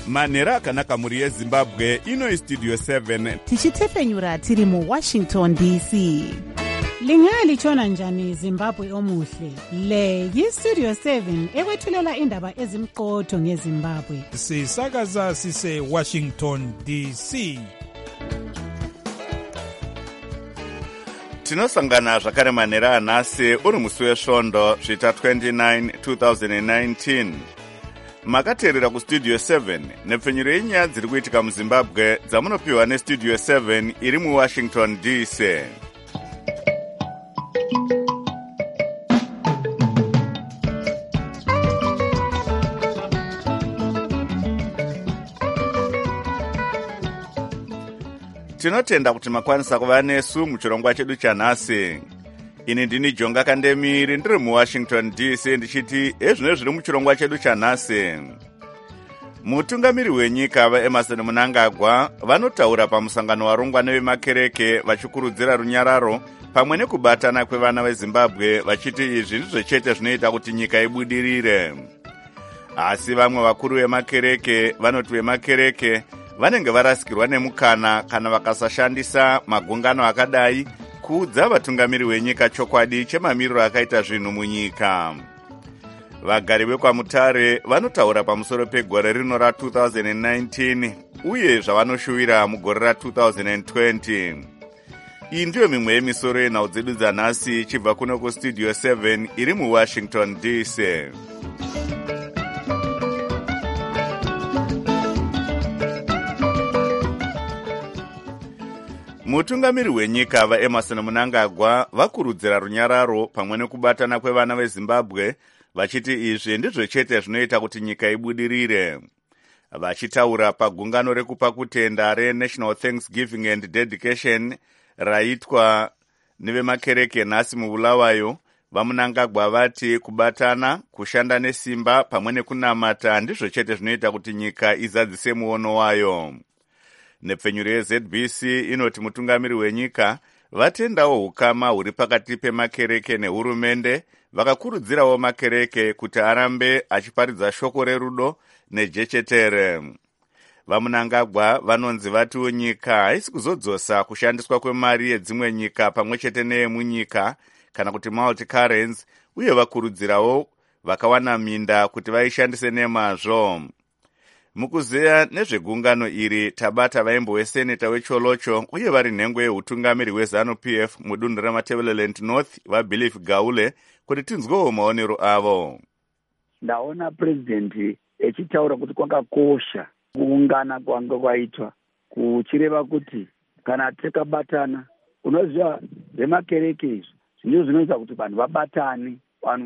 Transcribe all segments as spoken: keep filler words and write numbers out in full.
manhero akanaka mhuri yezimbabwe. Ino istudio seven tichitefenyura tiri muwashington D C. Lingalitshona njani Zimbabwe omuhle? Le yistudio seven ekwethulela indaba ezimqotho ngeZimbabwe. Sisakaza sise Washington D C. tinosangana zvakare manhero anhasi uri musi wesvondo zvita twenty-nine two thousand nineteen. Makateerera kustudio seven nepfenyuro yenyaya dziri kuitika muzimbabwe dzamunopiwa nestudio seven iri muwashington D C. Tinotenda kuti makwanisa kuva nesu muchirongwa chedu chanhasi. Ini ndini Jonga Kandemiri ndiri muWashington D C ndichiti ezvino zviri muchirongwa chedu chanhasi. Mutungamiri wenyika vaEmerson Mnangagwa vanotaura pamusangano warongwa nevemakereke vachikurudzira runyararo pamwe nekubatana kwevana veZimbabwe vachiti izvi ndizvo chete zvinoita kuti nyika ibudirire. Asi vamwe vakuru vemakereke vanoti vemakereke vanenge varasikirwa nemukana kana vakasashandisa magungano akadai kuudza vatungamiri wenyika chokwadi chemamiriro akaita zvinhu munyika. Vagari vekwaMutare vanotaura pamusoro pegore rino ra two thousand nineteen uye zvavanoshuwira mugore ra two thousand twenty. Iyi ndiyo mimwe yemisoro yenhau dzedu dzanhasi ichibva kuno kustudio seven iri muWashington D C. Mutungamiri wenyika vaEmerson Mnangagwa vakurudzira runyararo pamwe nekubatana kwevana veZimbabwe vachiti izvi ndizvo chete zvinoita kuti nyika ibudirire. Vachitaura pagungano rekupa kutenda reNational Thanksgiving and Dedication raitwa nevemakereke nhasi muBulawayo, vaMnangagwa vati kubatana, kushanda nesimba pamwe nekunamata ndizvo chete zvinoita kuti nyika izadzise muono wayo. Nepfenyuro yeZ B C inoti mutungamiri wenyika vatendawo ukama huri pakati pemakereke nehurumende, vakakurudzirawo makereke kuti arambe achiparidza shoko rerudo nejechetere. VaMnangagwa vanonzi vatiwo nyika haisi kuzodzosa kushandiswa kwemari yedzimwe nyika pamwe chete neyemunyika kana kuti multi-currency, uye vakurudzirawo vakawana minda kuti vaishandise nemazvo. Mukuzeya nezvegungano iri tabata vaimbo weseneta wecholocho uye vari nhengo yeutungamiri weZanu P F mudunhu reMatabeleland North vaBelief Gaule kuti tinzwewo maonero avo. Ndaona president echitaura kuti kwakakosha kuungana kwanga kwaitwa kuchireva kuti kana takabatana, unoziva zvemakereke izvi zvino zvinoita kuti vanhu vabatane, vanhu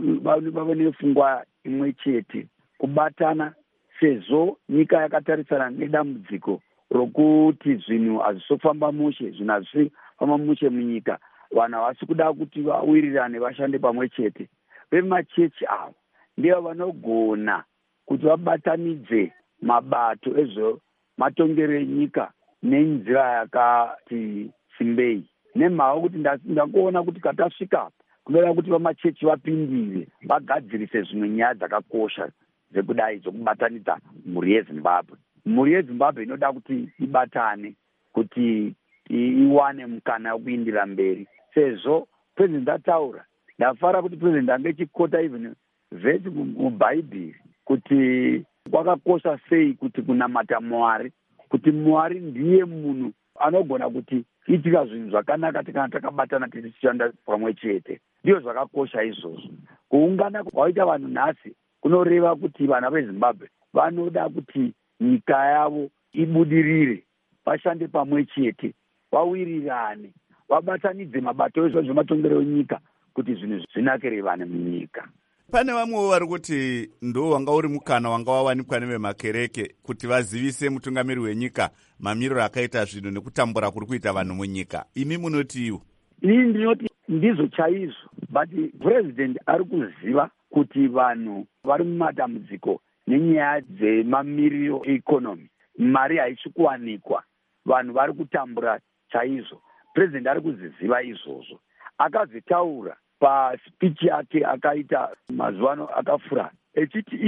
vave nepfungwa imwe chete, kubatana sezvo nyika yakatarisana nedambudziko rokuti zvinhu hazvisofamba mushe, zvinhu hazvisofamba mushe munyika, vanhu havasi kuda kuti vawirirane vashande pamwe chete. Vemachechi avo ndivo vanogona kuti vabatanidze mabato ezvo matongero enyika nenzira yakati simbei. Nemhaka kuti ndakuona kuti katasvika kunoda kuti vamachechi vapindire vagadzirise zvimwe nyaya dzakakosha dzekudai dzokubatanidza mhuri yeZimbabwe. Mhuri yeZimbabwe inoda kuti ibatane kuti iwane mukana wekuindira mberi. Sezvo president ataura, ndafara kuti president ange chikota even vhesi mubhaibheri kuti kwakakosha sei kuti kunamata Mwari, kuti Mwari ndiye munhu anogona kuti itika zvinhu zvakanaka kana takabatana tichishanda pamwe chete. Ndiyo zvakakosha izvozvo. Kuungana kwaita vanhu nhasi kunoreva kuti vana veZimbabwe vanoda kuti nyika yavo ibudirire, vashande pamwe chete, vawirirane, vabatanidze mabato ezvematongero enyika kuti zvinhu zvinakire vana munyika. Pane vamwewo vari kuti ndo wanga uri mukana wanga wawanikwa nevemakereke kuti vazivise mutungamiri wenyika mamiriro akaita zvinhu nekutambura kuri kuita vanhu munyika. Imi munotiwo? Ini ndinoti ndizvo chaizvo, but president ari kuziva kuti vanhu vari mumatambudziko nenyaya dzemamiriro economy, mari haisi kuwanikwa, vanhu vari kutambura chaizvo. President ari kuziziva izvozvo. Akazitaura paspeech yake akaita mazuva ano akafura echiti iye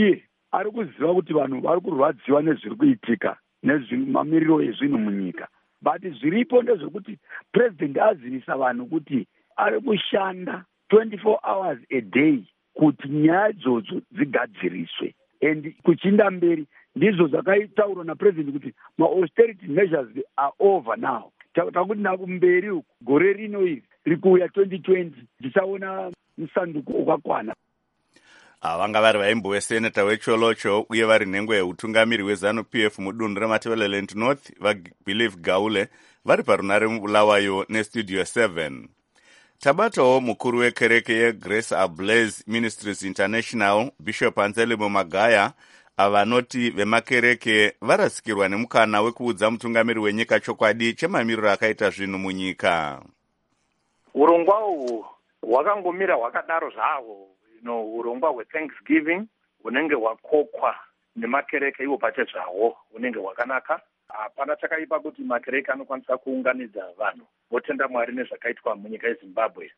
ari kuziva kuti vanhu vari kurwadziwa nezviri kuitika nezvemamiriro ezvinhu munyika, but zviripo ndezvekuti purezidendi azivisa vanhu kuti ari kushanda twenty-four hours a day kuti nyaya idzodzo dzigadziriswe, and kuchinda mberi ndizvo zvakaitaurwa napurezidendi kuti ma-austerity measures are over now. Takuti nakumberi uku gore rino iri rikuuya twenty twenty tichaona musanduku wakakwana. Vanga vari vaimboweseneta wecholocho uye vari nhengo yeutungamiri hweZanu-P F mudunhu reMatabeleland North vaBelieve Gaule vari parunare mubulawayo nestudio seven. Tabatawo mukuru wekereke yeGrace Ablaze Ministries International Bishop Anselmo Magaya avanoti vemakereke varasikirwa nemukana wekuudza mutungamiri wenyika chokwadi chemamiriro akaita zvinhu munyika. Urongwa uhu hwakangomira hwakadaro zvahwo, no urongwa hweThanksgiving hunenge hwakokwa nemakereke iwo pachezvawo hunenge hwakanaka. Hapana chakaipa kuti makereke anokwanisa kuunganidza vanhu votenda Mwari nezvakaitwa munyika yeZimbabwe.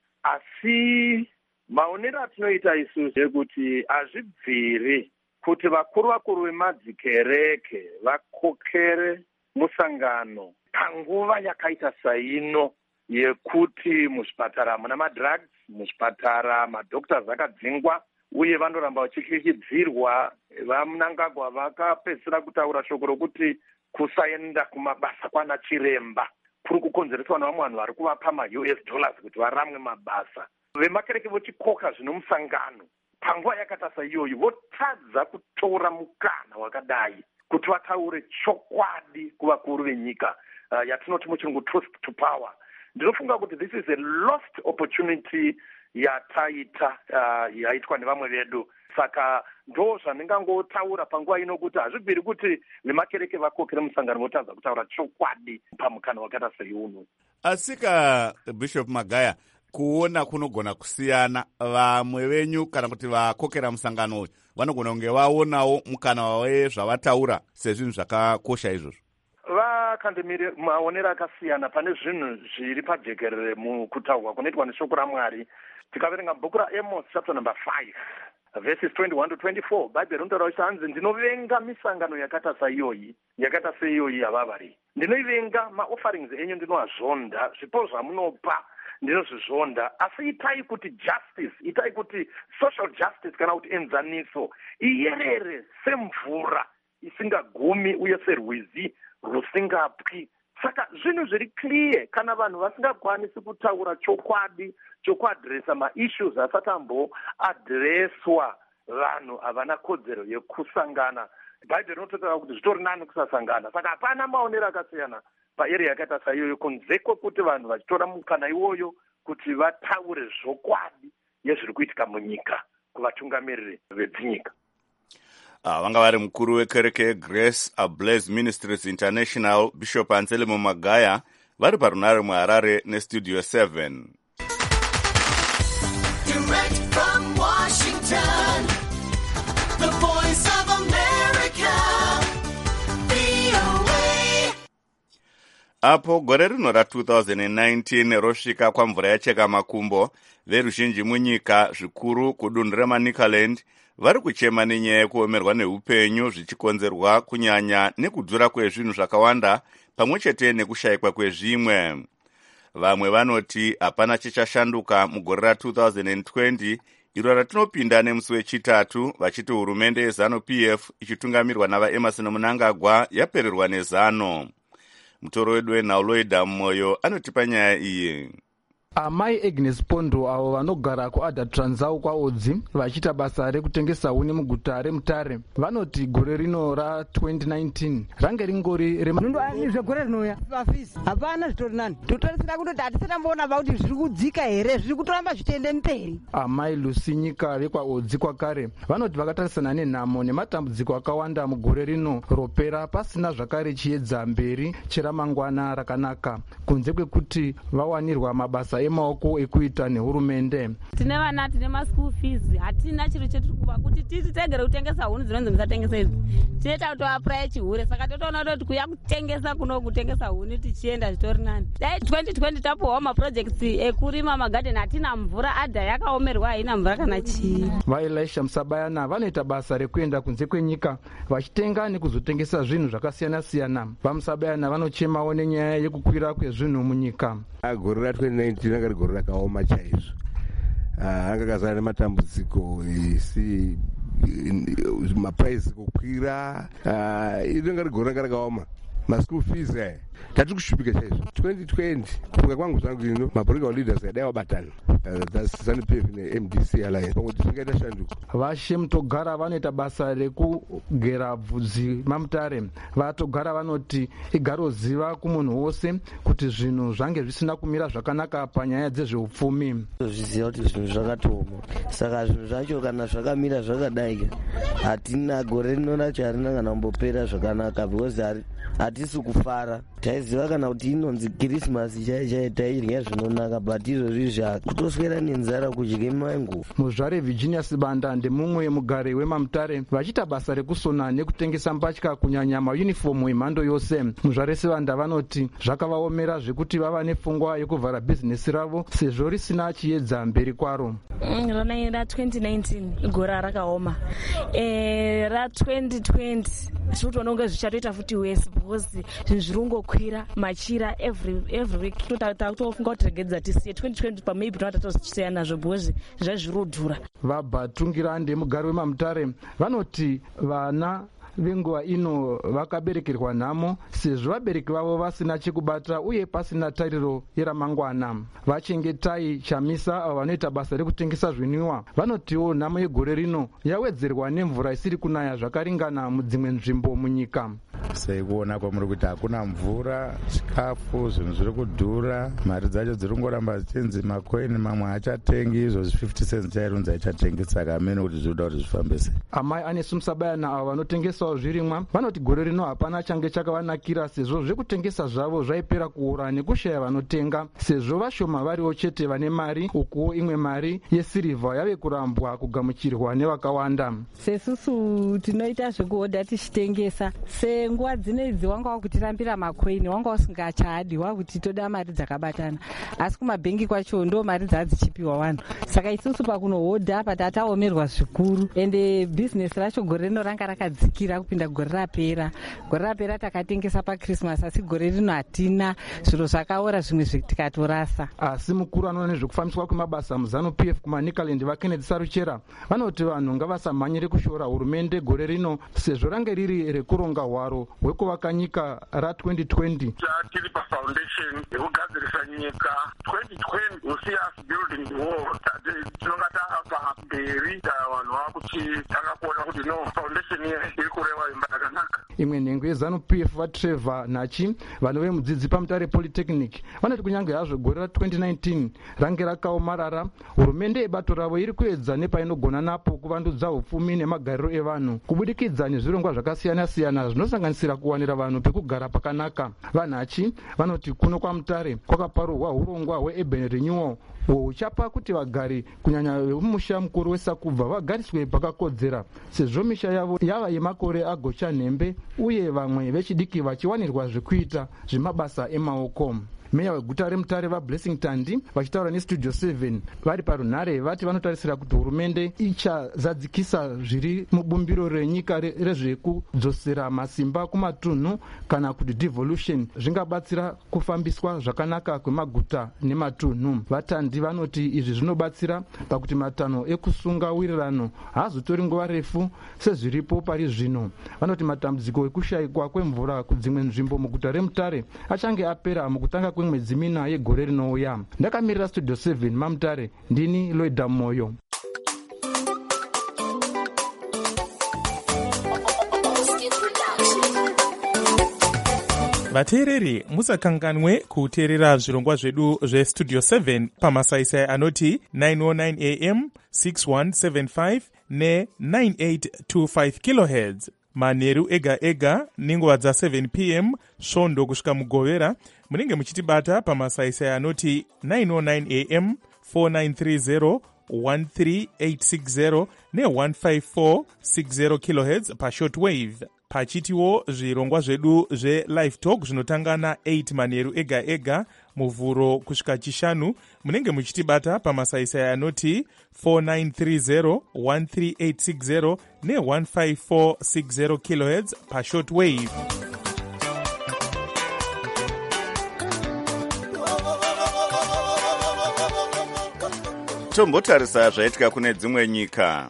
Asi maonero atinoita isusu ekuti hazvibviri kuti vakuru vakuru vemadzikereke vakokere musangano panguva yakaita saino yekuti muzvipatara muna madrugs, muzvipatara madoctors akadzingwa uye vanoramba vachikirikidzirwa. Vamunangagwa vakapedzisira kutaura shoko rokuti kusaenda kumabasa kwana chiremba kuri kukonzereswa nevamwe vanhu vari kuvapa ma-U S dollars kuti varamwe mabasa. Vemakereke vochikoka zvino musangano panguva yakata saiyoyi votadza kutora mukana wakadai kuti vataure chokwadi kuvakuru venyika, uh, yatinoti muchirungu truth to power. Ndinofunga kuti this is a lost opportunity yataita uh, yaitwa nevamwe vedu. Saka ndo zvandingangotaura panguva ino kuti hazvibviri kuti vemakereke vakokere musangano votadza kutaura chokwadi pamukana wakata seiuno. Asika Bishop Magaya, kuona kunogona kusiyana. Vamwe venyu kana kuti vakokera musangano uyu vanogona kunge vaonawo mukana wezvavataura sezvinhu zvakakosha izvozvo. Vakandimire maonero akasiyana. Pane zvinhu zviri pajekerere mukutaurwa kunoitwa neshoko raMwari. Tikaverenga bhuku raAmos chapter number five verses twenty-one to twenty-four, Bible rinotaura kuti hanzi ndinovenga misangano yakata saiyoyi yakata seiyoyi yavavari. Ndinoivenga maofferings enyu ndinoazvonda, zvipo zvamunopa ndinozvizvonda, asi itai kuti justice, itai kuti social justice kana kuti enzaniso iyerere semvura isingagumi uye serwizi rusingapwi. Saka zvinhu zviri clear kana vanhu vasingakwanisi kutaura chokwadi chokuadresa ma-issues asati amboadreswa, vanhu havana kodzero yekusangana. Bhaibheri rinototaura kuti zvitori nani kusasangana. Saka hapana maonero akasiyana paarea yakaita saiyoyo kunze kwekuti vanhu vachitora mukana iwoyo kuti vataure zvokwadi yezviri kuitika munyika kuvatungamiriri vedzinyika. Ah, vanga vari mukuru wekereke yeGrace Ablaze Ministries International Bishop Anselmo Magaya vari parunare muHarare nestudio seven. Direct from Washington, the voice of America, V O A. Apo gore rino ra twenty nineteen rosvika kwamvura yacheka makumbo, veruzhinji munyika zvikuru kudunhu reManicaland vari kuchema nenyaya yekuomerwa neupenyu zvichikonzerwa kunyanya nekudhura kwezvinhu zvakawanda pamwe chete nekushayikwa kwezvimwe. Vamwe vanoti hapana chichashanduka mugore ra twenty twenty iro ratinopinda nemusi wechitatu, vachiti hurumende yeZanu-P F ichitungamirwa navaEmerson Mnangagwa yapererwa nezano. Mutoro wedu weNauloida Moyo anotipa nyaya iyi. Amai Agnes Pondo avo vanogara kuAdha Transau kwaodzi vachiita basa rekutengesa huni muguta reMutare vanoti gore rino ra twenty nineteen range ringori remagore rinoya vafisi hapana zvitori nani totarisira kuti hatisatamboona kuti zviri kudzika here, zviri kutoramba zvitende mberi. Amai Lucy Nyika vekwaodzi kwakare vanoti vakatarisana nenhamo nematambudziko akawanda mugore rino ropera pasina zvakare chiedza mberi cheramangwana rakanaka kunze kwekuti vawanirwa mabasa mabasa emaoko ekuita nehurumende. Tine vana, tine maschool fees, hatina chiro chetiri kuva kuti titi tegere kutengesa huni dzinonzi musatengesa idzi. Tinoita kutoapurai chihure, saka totoona kuti kuya kutengesa kuno kutengesa huni tichienda zvitori nani. Dai twenty twenty tapuwawo maprojects ekurima magarden, hatina mvura, adha yakaomerwa, haina mvura kana chii. VaElisha Musabayana vanoita basa rekuenda kunze kwenyika vachitenga nekuzotengesa zvinhu zvakasiyana-siyana. VaMusabayana vanochemawo nenyaya yekukwira kwezvinhu munyika. Gore ra twenty nineteen anga rigore rakaoma chaizvo. Anga kazara nematambudziko isi maprice kukwira, inenge rigore ranga rakaoma. Maschool fees eh tati kushupika chaizvo. twenty twenty kufunga kwangu zvangu ino mapolitical leaders adai wabatana. That's ZANU-P F ne-M D C alliance pakuti zvingaita shanduko. Vashe Mutogara vanoita basa rekugera bvudzi maMutare. VaTogara vanoti igaroziva kumunhu wose kuti zvinhu zvange zvisina kumira zvakanaka panyaya dzezveupfumi. Zviziva kuti zvinhu zvakatooma, saka zvinhu zvacho kana zvakamira zvakadai hatina gore rino racho harina kana kumbopera zvakanaka because hatisi kufara. Taiziva kana kuti inonzi Christmas chaichai taidya zvinonaka, but izvozvi zvakutoswera nenzara kudye mango. Muzvare Virginia Sibanda ndemumwe mugari weMamutare vachiita basa rekusona nekutengesa mbatya kunyanya mayunifomu emhando yose. Muzvare Sibanda vanoti zvakavaomera zvekuti vava nepfungwa yekuvhara bhizinesi ravo sezvo risina chiedza mberi kwaro. Rona ra twenty nineteen igora rakaoma. Eh ra twenty twenty zvinotoona kunge zvichatoita futi wese because zvinhu zviri kungokwira machira every every week. Totofunga kuti regedza tisiye twenty twenty pa maybe tinotozosiyana nazvo because zvazviri kudhura. VaBhatungirande mugari weMamutare vanoti vana venguva ino vakaberekerwa nhamo sezvo vabereki vavo vasina chekubata uye pasina tariro yeramangwana. Vachengetai Chamisa avo vanoita basa rekutengesa zvinwiwa vanotiwo nhamo yegore rino yawedzerwa nemvura isiri kunaya zvakaringana mudzimwe nzvimbo munyika. Seikuona kwamuri kuti hakuna mvura, chikafu, zvinhu zviri kudhura, mari dzacho dziri kungoramba dzichinzi makoini mamwe hachatengi, izvozvi fifty cents chairunzi haichatengi, saka hamene kuti zvinoda kuti zvifambe sei. Amai Anesu Musabayana avo vanotengesawo zvirimwa vanoti gore rino hapana change chakavanakira sezvo zvekutengesa zvavo zvaipera kuora nekushaya vanotenga, sezvo vashoma variwo chete vane mari, ukuwo imwe mari yesirivha yave kurambwa kugamuchirwa nevakawanda. Sesusu tinoita zvekuhodha tichitengesa se nguva dzinedzi wanga wakutirambira makoini, wanga usingachadi wakuti toda mari dzakabatana, asi kumabhengi kwacho ndo mari dzadzichipiwa vanhu. Saka isusu pakunohodha patataomerwa zvikuru, ende bhizinesi racho gore rino ranga rakadzikira kupinda gore rapera. Gore rapera takatengesa paChristmas, asi gore rino hatina, zviro zvakaora zvimwe tikatorasa. Asi mukuru anoona nezvekufambiswa kwemabasa muZANU-P F kumaNicaland vaKennedy Saruchera vanoti vanhu ngavasamhanyire kushora hurumende gore rino sezvo range riri rekuronga hwaro hwekuvaka nyika ra twenty twenty. Tiri pafoundation yekugadzirisa nyika twenty twenty we'll see us building the wall. Tinonga taapa mberi vanhu vakuti takakuona kuti no foundation iri kureva imba yakanaka. Imwe nhengo yeZANU-P F vaTrevor Nachi vanove mudzidzi paMutare Polytechnic vanoti kunyange hazvo gore ra twenty nineteen range rakaomarara, hurumende yebato ravo iri kuedza nepainogona napo kuvandudza upfumi nemagariro evanhu kubudikidza nezvirongwa zvakasiyana-siyana zvinosanganisira kuwanira vanhu pekugara pakanaka. VaNachi vanoti kuno kwaMutare kwakaparurwa hurongwa hweurban renewal huchapa kuti vagari kunyanya vemusha mukuru weSakubva vagariswe pakakodzera sezvo misha yavo yava yemakore agocha nhembe uye vamwe vechidiki vachiwanirwa zvekuita zvemabasa emaoko. Meya weguta reMutare vaBlessing Tandi vachitaura neStudio seven vari parunhare vati vanotarisira kuti hurumende ichazadzikisa zviri mubumbiro renyika rezvekudzosera masimba kumatunhu kana kuti devolution zvingabatsira kufambiswa zvakanaka kwemaguta nematunhu. VaTandi vanoti izvi zvinobatsira pakuti matanho ekusunga wirirano haazotori nguva refu sezviripo pari zvino. Vanoti matambudziko ekushayikwa kwemvura kudzimwe nzvimbo muguta reMutare achange apera mukutanga mwedzi mina yegore rinouya. Ndakamirira Studio seven maMutare, ndini Loida Moyo. Vateereri musakanganwe kuteerera zvirongwa zvedu zveStudio seven pamasaisai anoti nine oh nine a m, six one seven five ne nine eight two five kilohertz manheru ega ega nenguva dza seven p m svondo kusvika mugovera munenge muchitibata pamasaisai anoti nine oh nine a m four nine three zero one three eight six zero ne one five four six zero kilohertz pashortwave. Pachitiwo zvirongwa zvedu zvelive talk zvinotanga na eight manheru ega ega muvhuro kusvika chishanu, munenge muchitibata pamasaisai anoti four nine three zero one three eight six zero ne one five four six zero kilohertz pashortwave. Tombotarisa zvaitika kune dzimwe nyika.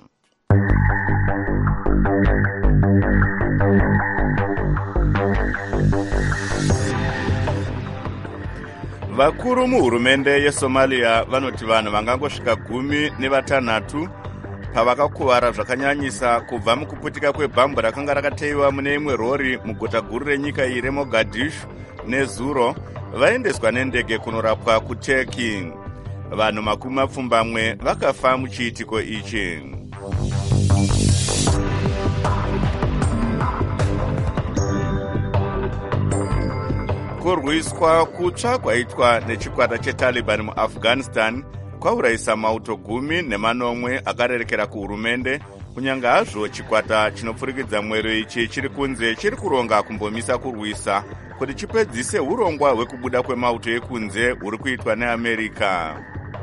Vakuru muhurumende yeSomalia vanoti vanhu vangangosvika gumi nevatanhatu pavakakuvara zvakanyanyisa kubva mukuputika kwebhambu rakanga rakateiwa mune imwe rori muguta guru renyika iyi reMogadishu nezuro vaendeswa nendege kunorapwa kuTurkey. Vanhu makumi mapfumbamwe vakafa muchiitiko ichi. Kurwiswa kutsva kwaitwa nechikwata cheTaliban muAfghanistan kwaurayisa mauto gumi nemanomwe akarerekera kuhurumende, kunyange hazvo chikwata chinopfurikidza mwero ichi chiri kunze chiri kuronga kumbomisa kurwisa kuti chipedzise urongwa hwekubuda kwemauto ekunze huri kuitwa neAmerica.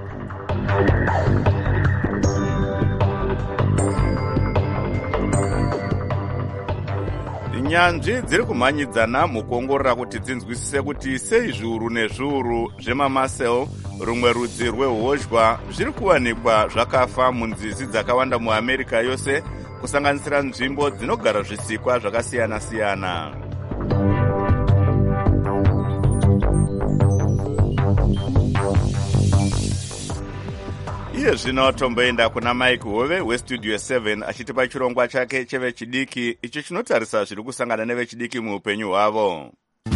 Nyanzvi dziri kumhanyidzana mukuongorora kuti dzinzwisise kuti sei zviuru nezviuru zvemamasel, rumwe rudzi rwehozhwa, zviri kuwanikwa zvakafa munzizi dzakawanda muAmerica yose, kusanganisira nzvimbo dzinogara zvisikwa zvakasiyana-siyana. Iye zvino tomboenda kuna Mike Hove westudio seven achitipa chirongwa chake chevechidiki, icho chinotarisa zviri kusangana nevechidiki muupenyu hwavo.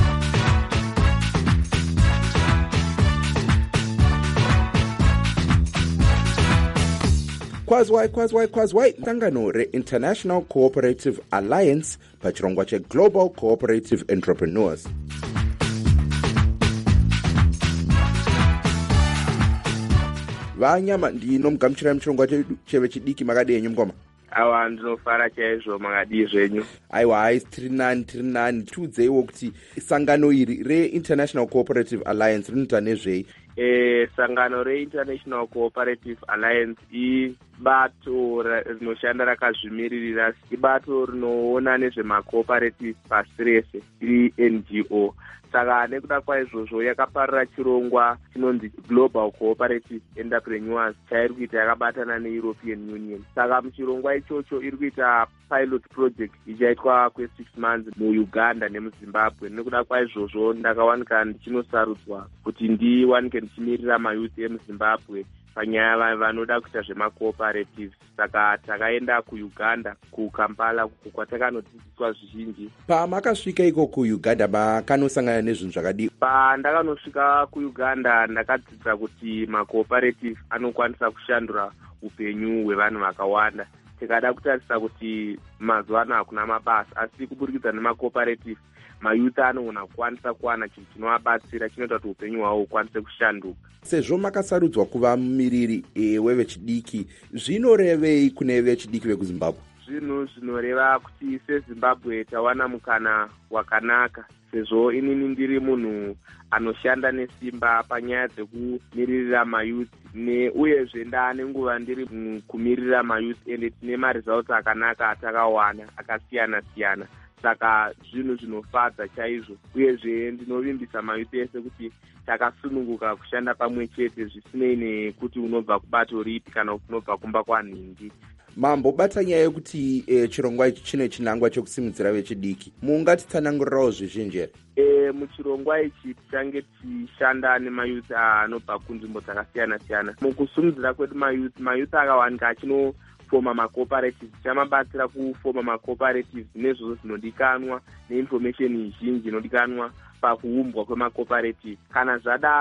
Kwazwai kwazwai kwazwai sangano re-International Cooperative Alliance pachirongwa che-Global Cooperative Entrepreneurs. Vanyama ndinomugamuchirai muchirongwa chevechidiki makadenyu mukoma. Awa ndinofara chaizvo makadii zvenyu. Aiwa hai tiri nani tiri nani tiudzeiwo kuti sangano iri re-International Cooperative Alliance rinoita nezvei? E, sangano re-International Cooperative Alliance ibato rinoshanda rakazvimiririra, ibato rinoona nezvemacooperative pasi rese, i-N G O. Saka nekuda kwaizvozvo yakaparira chirongwa chinonzi Global Cooperative Entrepreneurs chairi kuita yakabatana neEuropean Union. Saka muchirongwa ichocho iri kuita pilot project ichaitwa kwe-six months muUganda nemuZimbabwe. Nekuda kwaizvozvo ndakawanika ndichinosarudzwa kuti ndiwanike ndichimirira mayouth emuZimbabwe panyaya vanoda kuita zvemacooperative. Saka takaenda kuUganda, kuKampala, kwatakanodzidziswa zvizhinji. Pamakasvika iko kuUganda makanosangana nezvinhu zvakadii? Pandakanosvika kuUganda ndakadzidza kuti macooperative anokwanisa kushandura upenyu hwevanhu vakawanda. Tikada kutarisa kuti mazuva ano hakuna mabasa, asi kuburikidza nemacooperative mayouth anogona kukwanisa kuwana chinhu chinovabatsira chinoita kuti upenyu hwavo hukwanise kushanduka. Sezvo makasarudzwa kuva mumiriri e, wevechidiki, zvinorevei kune vechidiki vekuZimbabwe? Zvinhu zvinoreva kuti seZimbabwe tawana mukana wakanaka, sezvo inini ndiri munhu anoshanda nesimba panyaya dzekumiririra mayouth, uyezve ndaane nguva ndiri kumirira mayouth ende tine maresults akanaka atakawana akasiyana-siyana. Saka zvinhu zvinofadza chaizvo, uyezve ndinovimbisa mayouth ese kuti takasununguka kushanda pamwe chete zvisinei nekuti unobva kubato ripi kana unobva kumba kwanhingi. Mambobata nyaya yekuti e, chirongwa ichi chine chinangwa chekusimudzira vechidiki, mungatitsanangurirawo zvizhinji here? E, muchirongwa ichi tichange tichishanda nemayouth anobva kunzvimbo dzakasiyana-siyana. Mukusimudzira kwedu mayouth, mayouth akawanika achino foma macooperative, chamabatsira kufoma macooperative nezvozvo zvinodikanwa neinformation zhinji inodikanwa pakuumbwa kwemacooperative. Kana zvadaro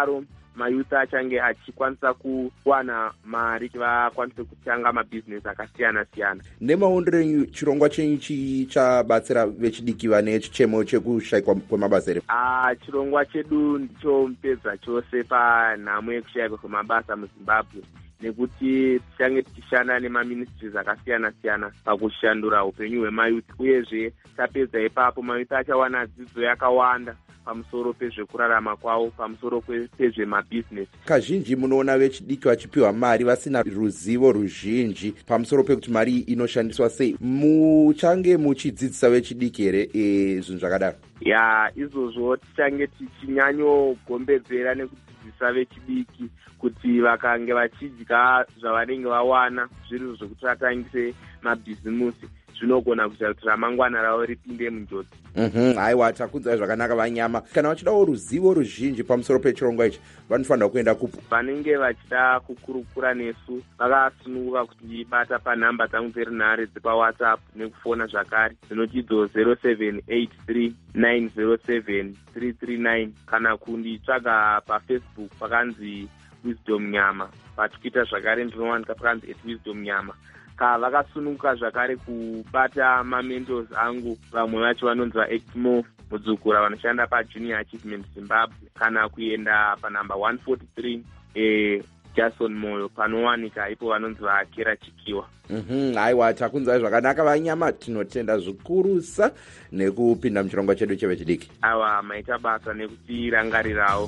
mayuth achange achikwanisa kuwana mari kuti vakwanise kutanga mabhizinesi akasiyana-siyana. Nemaondero enyu chirongwa chenyu chichabatsira vechidiki vane chichemo chekushayikwa kwemabasa here? Ah, chirongwa chedu ndicho mupedza chose panhamo yekushayikwa kwemabasa muZimbabwe, nekuti tichange tichishanda nemaministries akasiyana-siyana pakushandura upenyu hwemayuth, uyezve tapedza ipapo mayuth achawana dzidzo yakawanda pamusoro pezvekurarama kwavo, pamusoro pezvemabhizinesi. Kazhinji munoona vechidiki vachipiwa mari vasina ruzivo ruzhinji pamusoro pekuti mari inoshandiswa sei. Muchange muchidzidzisa vechidiki here e, zvinhu zvakadaro? Ya, izvozvo tichange tichinyanyogombedzera nekudzidzisa vechidiki kuti vakange vachidya zvavanenge vawana zviri zvokuti vatangise mabhizimusi, zvinogona kuita kuti ramangwana ravo ripinde munjodzi. Mhm, haiwa, takunzai zvakanaka Vanyama. Kana vachidawo ruzivo ruzhinji pamusoro pechirongwa ichi, vanofanira kuenda kupo? Vanenge vachida kukurukura nesu vakasununguka kutibata panhamba dzangu dzerinhare dzepawhatsapp nekufona zvakare, dzinochidzo zero seven eight three nine zero seven three three nine, kana kunditsvaga pafacebook pakanzi Wisdom Nyama, patwitter zvakare ndinowanika pakanzi at Wisdom Nyama. Ka vakasununguka zvakare kubata mamentos angu, vamwe vacho vanonzi Actmo Mudzukura vanoshanda paJunior Achievement Zimbabwe, kana kuenda panhamba one forty-three eh, Jason Moyo panowanika ipo vanonzi vaKera Chikiwa. Mhm, haiwa, takunzai zvakanaka Vanyama, tinotenda zvikurusa nekupinda muchirongwa chedu chevechidiki. Awa, maita basa nekutirangarirawo.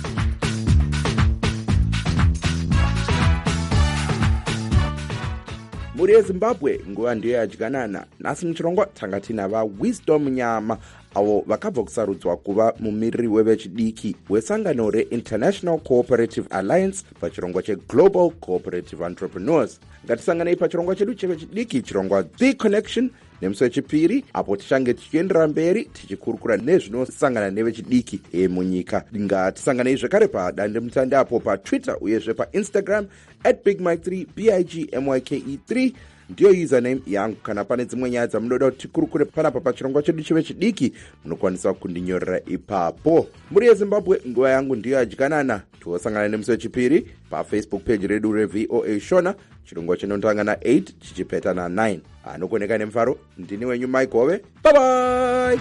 Muri yeZimbabwe nguva ndiyo yadyanana. Nhasi muchirongwa tanga tinava Wisdom Nyama avo vakabva kusarudzwa kuva mumiriri wevechidiki wesangano reInternational Cooperative Alliance pachirongwa cheGlobal Cooperative Entrepreneurs. Ngatisanganei pachirongwa chedu chevechidiki, chirongwa The Connection, nemusi wechipiri apo tichange tichiendera mberi tichikurukura nezvinosangana nevechidiki emunyika. Ngatisanganei zvekare padandemutande apo paTwitter uyezve paInstagram at Big Mike three B I G M Y K E three ndiyo username yangu. Kana pane dzimwe nyaya dzamunoda kuti tikurukure panapa pachirongwa chedu chevechidiki, munokwanisa kundinyorera ipapo. Muri yeZimbabwe nguva yangu ndiyo yadyanana. Tiosangana nemusi wechipiri pafacebook page redu reV O A Shona, chirongwa chinotanga na eight chichipeta na nine. Anokoneka nemufaro, ndini wenyu Mike Hove. Bye bye.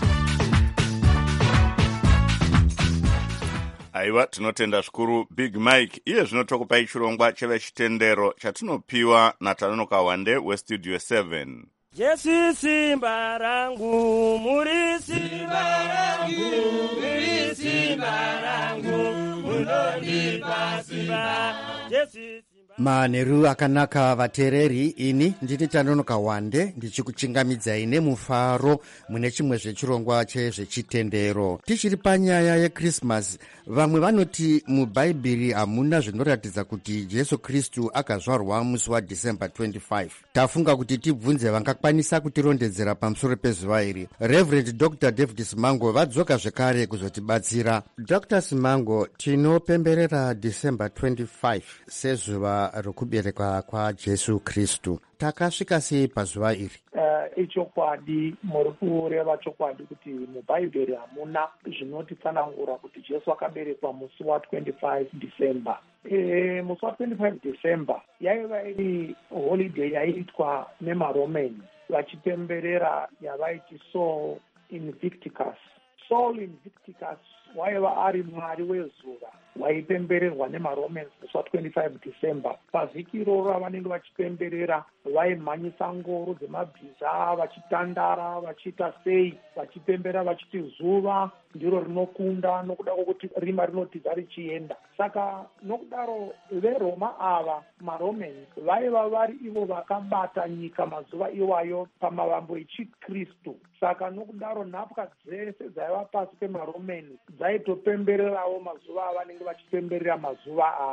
Aiwa, tinotenda zvikuru Big Mike. Iye zvino tokupai chirongwa chevechitendero chatinopiwa naTanonoka Wande weStudio seven. Jesu simba rangu, muri simba rangu, muri simba rangu, munondipa simba. Jesu manheru akanaka vateereri, ini ndini Tanonoka Wande ndichikuchingamidzai nemufaro mune chimwe zvechirongwa chezvechitendero. Tichiri panyaya yeKrismasi, vamwe vanoti mubhaibheri hamuna zvinoratidza kuti Jesu Kristu akazvarwa musi waDhisemba twenty-five. Tafunga kuti tibvunze vangakwanisa kutirondedzera pamusoro pezuva iri. Reverend Doctor David Simango vadzoka zvekare kuzotibatsira. Doctor Simango, tinopemberera December twenty-five sezuva rokuberekwa kwaJesu Kristu. Takasvika sei pazuva iri? Uh, ichokwadi, muri kureva chokwadi kuti mubhaibheri hamuna zvinotitsanangura kuti Jesu akaberekwa musi wa twenty-five December. E, musi wa twenty-five December yaiva iri holiday yaiitwa nemaromans vachipemberera yavaiti Sol Invictus. Sol Invictus waiva ari mwari wezuva waipembererwa nemaromans musi wa twenty-five December. Pavhiki iroro ravanenge vachipemberera vaimhanyisa ngoro dzemabhiza vachitandara vachiita sei, vachipembera vachiti zuva ndiro rinokunda nokuda kwokuti rima rinotidza richienda. Saka nokudaro veRoma ava maromans vaiva vari ivo vakabata nyika mazuva iwayo pamavambo echiKristu. Saka nokudaro nhapwa dzese dzaiva pasi pemaromans dzaitopembererawo mazuva avanenge vachipemberera mazuva avo.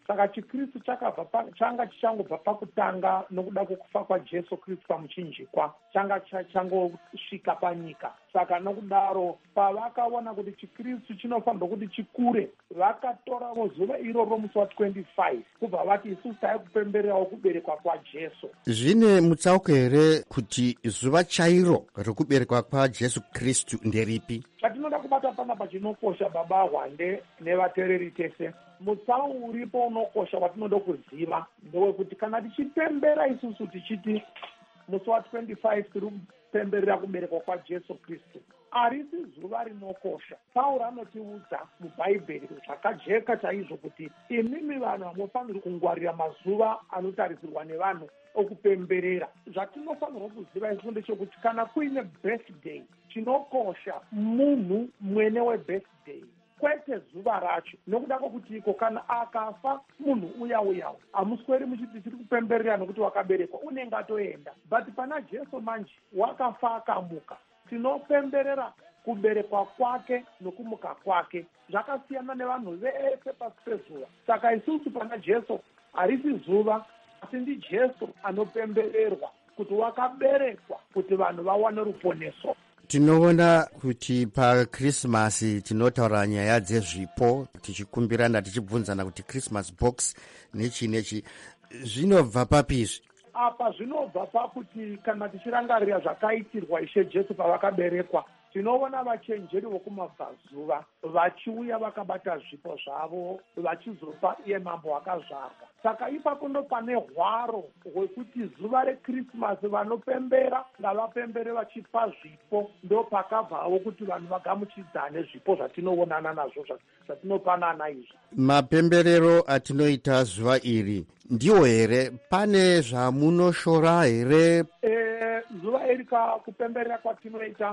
saka chikristu chakabva pa- changa chichangobva pakutanga nokuda kwekufa kwajesu kristu pamuchinjikwa changa changosvika panyika. Saka nokudaro pavakaona kuti chikristu chinofanirwa kuti chikure, vakatoravo zuva iroro musi wa25 kubva vati isusu tai kupembererawo kuberekwa kwajesu. Zvine mutsauko here kuti zuva chairo rekuberekwa kwajesu kristu nderipi? Chatinoda kubata panapa chinokosha baba Hwande nevateereri tese, mutsau uripo unokosha watinoda kuziva ndewekuti kana tichipembera isusu tichiti musi wa25 tiri kupemberera kuberekwa kwajesu kristu, harisi zuva rinokosha. Pauro anotiudza mubhaibheri zvakajeka chaizvo kuti imimi vanhu hamufaniri kungwarira mazuva anotarisirwa nevanhu okupemberera. Zvatinofanirwa kuziva isu ndechekuti kana kuine birthday, chinokosha munhu mwene webirthday, kwete zuva racho. Nokuda kwokuti iko kana akafa munhu uya uyawo hamusweri muchiti tiri kupemberera nokuti wakaberekwa, unenge atoenda. But pana jesu manje wakafa akamuka, tinopemberera kuberekwa kwake nokumuka kwake. Zvakasiyana nevanhu vese pasi pezuva. Saka isusu pana jesu harisi zuva, asi ndi jesu anopembererwa kuti wakaberekwa kuti vanhu vawane ruponeso. Tinoona kuti pakrismasi tinotaura nyaya dzezvipo, tichikumbirana tichibvunzana kuti Christmas box nechi nechi, zvinobva papizvi? Apa zvinobva pakuti kana tichirangarira zvakaitirwa Ishe Jesu pavakaberekwa, tinoona vachenjeri vokumabvazuva vachiuya vakabata zvipo zvavo vachizopa iye mambo akazvarwa. Saka ipapo ndo pane hwaro hwekuti zuva rekrismasi vanopembera ngavapembere vachipa zvipo, ndo pakabvawo kuti vanhu vagamuchidzane zvipo zvatinoonana nazvo zvatinopanana izvi. Mapemberero atinoita zuva iri ndiwo here? Pane zvamunoshora here? E, zuva iri kupemberera kwatinoita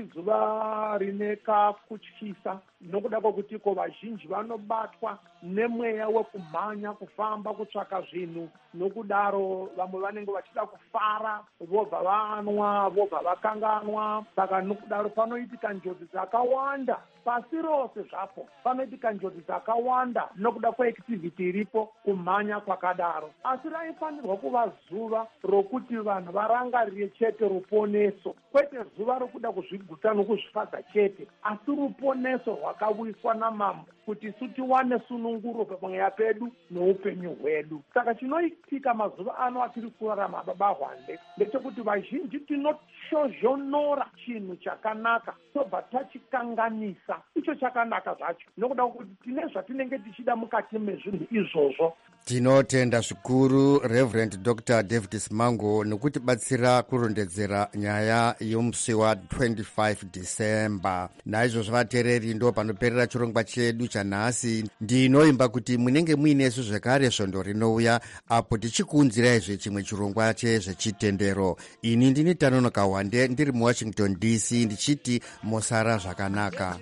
izuva rine kakutyisa nokuda kwokuti ko vazhinji vanobatwa nemweya wekumhanya, kufamba, kutsvaka zvinhu. Nokudaro vamwe vanenge vachida kufara, vobva vanwa, vobva vakanganwa. Saka nokudaro panoitika njodzi dzakawanda pasi rose zvapo, panoitika njodzi dzakawanda nokuda kweactivity iripo, kumhanya kwakadaro. Asi raifanirwa kuva zuva rokuti vanhu varangarire chete ruponeso, kwete zuva rokuda kuzviguta nokuzvifadza chete, asi ruponeso rwakauyiswa namambo kuti isu tiwane sununguro pamweya pedu noupenyu hwedu. Saka chinoitika mazuva ano atiri kurarama baba Hwande ndechekuti vazhinji tinoshozhonora chinhu chakanaka tobva tachikanganisa icho chakanaka zvacho, nokuda kwokuti tine zvatinenge tichida mukati mezvinhu izvozvo. Tinotenda zvikuru Reverend Doctor David Simango nekutibatsira kurondedzera nyaya yomusi wa twenty-five December. Naizvozvo vateereri ndo panoperera chirongwa chedu chanhasi. Ndinoimba kuti munenge muinesu zvekare svondo rinouya apo tichikuunziraizve chimwe chirongwa chezvechitendero. Ini ndini Tanonoka Wande ndiri muWashington D C ndichiti mosara zvakanaka.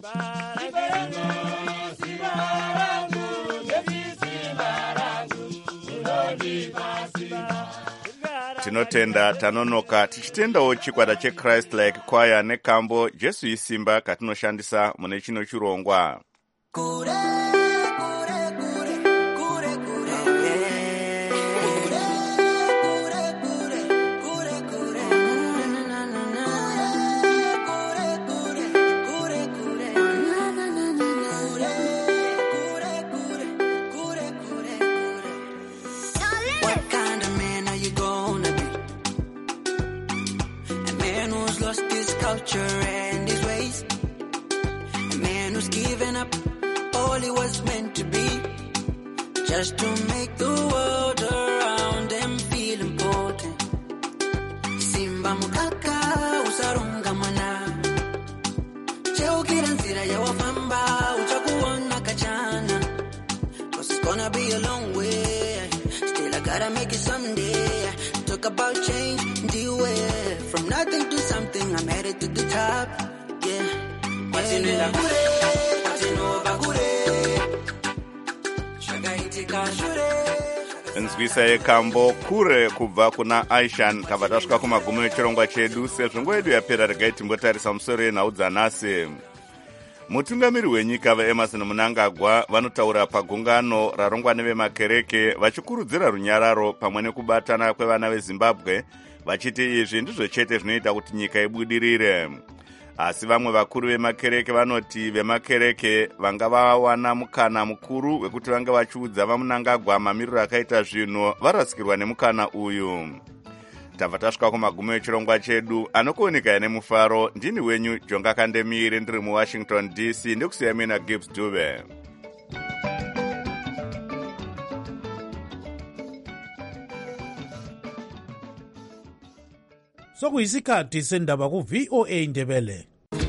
Tinotenda Tanonoka, tichitendawo chikwata cheChrist Like Choir nekambo Jesu isimba katinoshandisa mune chino chirongwa. And his ways, a man who's given up all he was meant to be, just to make the world around him feel important. Simba mukaka usarunga mana, cheukira nzira ya wafamba utakuona kachana, cause it's gonna be a long way, still I gotta make it someday. Talk about change, deal with from nothing to something, I'm headed to the top, yeah. Matinela kure, matinova kure, shagaitika shure. Nzwisa yekambo kure kubva kuna Aishan. Tabva tasvika kumagumo echirongwa chedu, sezvo nguva yedu yapera regai timbotarisa musoro yenhau dzanhasi. mutungamiri wenyika vaemerson mnangagwa vanotaura pagungano rarongwa nevemakereke vachikurudzira runyararo pamwe nekubatana kwevana vezimbabwe vachiti izvi ndizvo chete zvinoita kuti nyika ibudirire. Asi vamwe vakuru vemakereke vanoti vemakereke vanga vawana mukana mukuru wekuti vange vachiudza vaMnangagwa mamiriro akaita zvinhu varasikirwa nemukana uyu. Tabva tasvika kumagumo echirongwa chedu anokuoneka nemufaro. Ndini wenyu Jonga Kandemire ndiri muWashington D C ndikusiya mina Gibbs Dube. sokuyisikhathi sendaba ku-V O A Ndebele.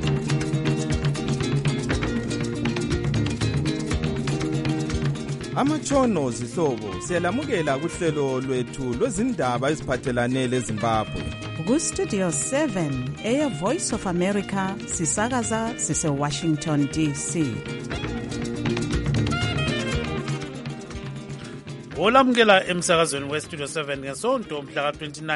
Amatshono zihlobo siyalamukela kuhlelo lwethu lwezindaba eziphathelane leZimbabwe. Ku-Studio seven Air Voice of America sisakaza sise-Washington D C. Olamukela emsakazweni we-Studio seven ngesonto mhla ka twenty-nine